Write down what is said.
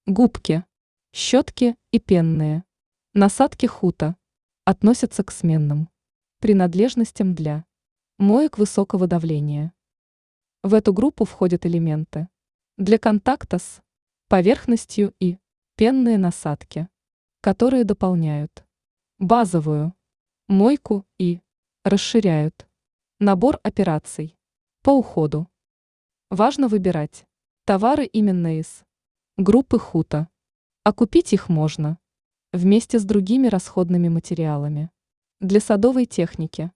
Губки, щетки и пенные. Насадки Хута относятся к сменным принадлежностям для моек высокого давления. В эту группу входят элементы для контакта с поверхностью и пенные насадки, которые дополняют базовую мойку и расширяют набор операций по уходу. Важно выбирать товары именно из группы Хута, а купить их можно вместе с другими расходными материалами для садовой техники.